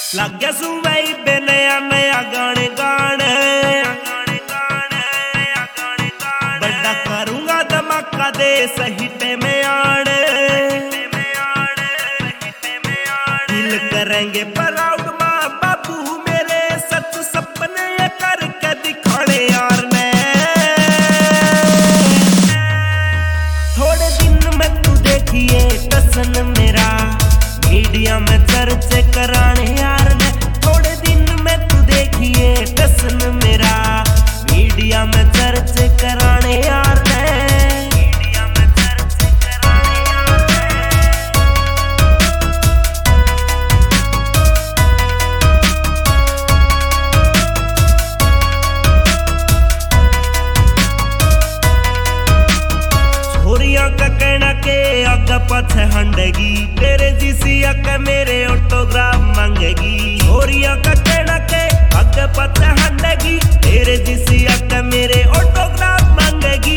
लाग्या सुवाई बे नया नया गाने गाने बड़ा करूंगा धमाका दे सही पे में आने दिल करेंगे प्राउड माँ बाबू मेरे सच सपने ये करके दिखाने यार ने थोड़े दिन में तू देखिए टसन मेरा मीडिया में चर्चे कराने यार ने थोड़े दिन में तू देखिए टसन मेरा मीडिया में चर्चे कराने यार ने मीडिया में चर्चे कराने यार ने छोरियां का कहना के आगे पीछे हंडेगी तेरे जिसी अके मेरे ऑटोग्राफ मांगेगी छोरियां का कहना के आगे पीछे हंडेगी तेरे जिसी अके मेरे ऑटोग्राफ मांगेगी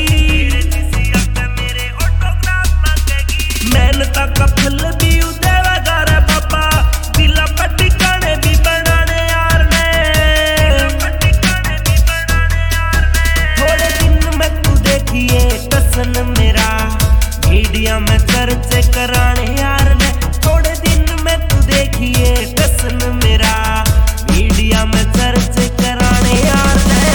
मेहनत का फल भी देवेगा रे बाबा दिला पट्टी काने भी बनाने यार ने थोड़े दिन में तू देखिए टसन मेरा मीडिया में चर्चे कराने यार ने थोड़े दिन में तू देखिए टसन मेरा मीडिया में चर्चे कराने यार ने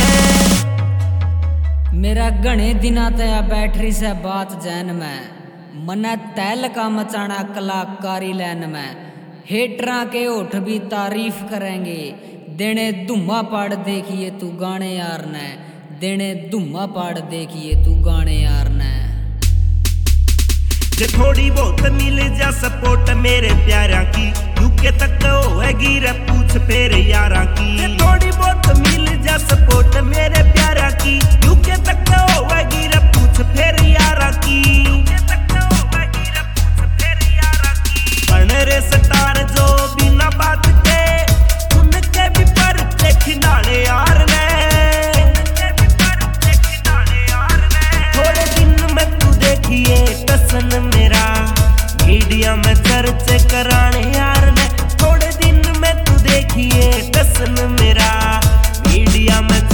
मेरा घने दिना तया बैटरी से बात जैन में मना तैल का मचाना कलाकारी लैन में हेटरा के होठ भी तारीफ करेंगे देने धुम्मा पाड़ देखिए तू गाने यार ने देने धुम्मा पाड़ देखिए तू गाने यार ने जे थोड़ी बहुत मिल जा सपोर्ट मेरे प्यारा की यूके तक होएगी रे पूछ फेरे यारा की जे थोड़ी बहुत मिल जा सपोर्ट मेरे प्यारा की यूके तक होएगी रे पूछ फेरे यारा की बन रे स्टार जो बिना बात के उनके भी पर खिलाने यार ने थोड़े दिन में तू देखिए टसन मेरा मीडिया में चर्चे कराने यार ने थोड़े दिन में तू देखिए टसन मेरा मीडिया में